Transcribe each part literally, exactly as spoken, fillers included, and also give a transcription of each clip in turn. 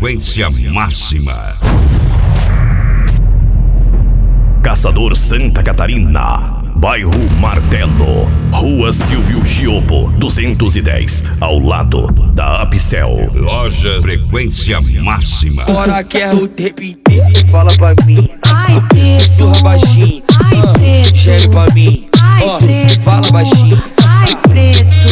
frequência máxima. Caçador Santa Catarina, bairro Martelo, Rua Silvio Giopo, duzentos e dez, ao lado da Apicel. Loja Frequência Máxima. Agora quero o tempo inteiro. Fala pra mim. Ai, preto. Sussurra baixinho. Ai, Ah, preto. Gere pra mim. Ai, Ó, preto. fala baixinho. Ai, preto.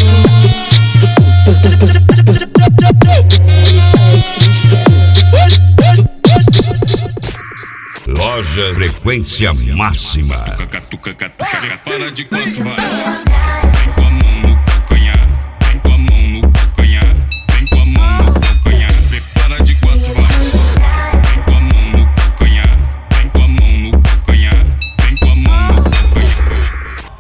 Loja Frequência Máxima. Catuca, catuca, para de quanto vai. Vem com a mão no calcanhar, vem com a mão no calcanhar, vem com a mão no calcanhar, prepara de quanto vai. Vem com a mão no calcanhar, vem com a mão no calcanhar, vem com a mão no calcanhar.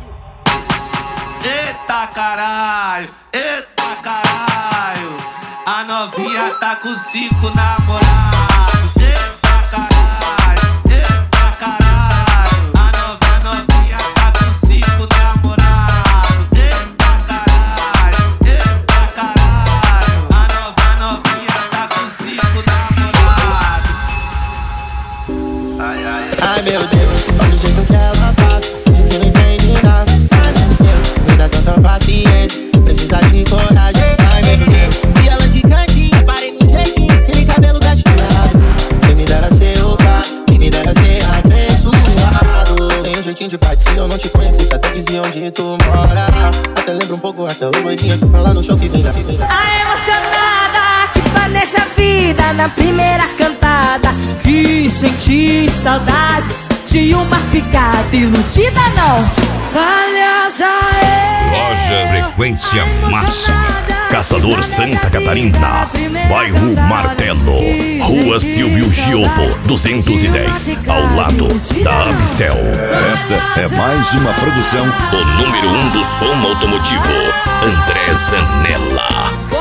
Eita caralho, eita caralho, a novinha tá com cinco namorados. Eita caralho, eita caralho, a novinha, novinha tá com cinco namorados. Eita caralho, eita caralho, a novinha, novinha tá com cinco namorados. Ai, ai, ai. Ai meu Deus, olha o jeito que ela faz, finge que não entende nada. Ai meu Deus, me dá tanta paciência, precisa de coragem. Ai meu Deus, vi ela de cantinho, parei no jeitinho, aquele cabelo cacheado. Quem me dera ser o cara, quem me dera ser abençoado. Tem um jeitinho de pai, se eu não te conhecesse, até dizia onde tu mora. Até lembro um pouco aquela loirinha que fala no show que vem já, que vem já. A emocionada que planeja a vida na primeira cantada, que senti saudade de uma ficada iludida não. Aliás, Loja Frequência Máxima. Caçador Santa Catarina, bairro Martelo, Rua Silvio Giopo, duzentos e dez, ao lado da Apicel. Esta é mais uma produção. O número um do som automotivo, André Zanella.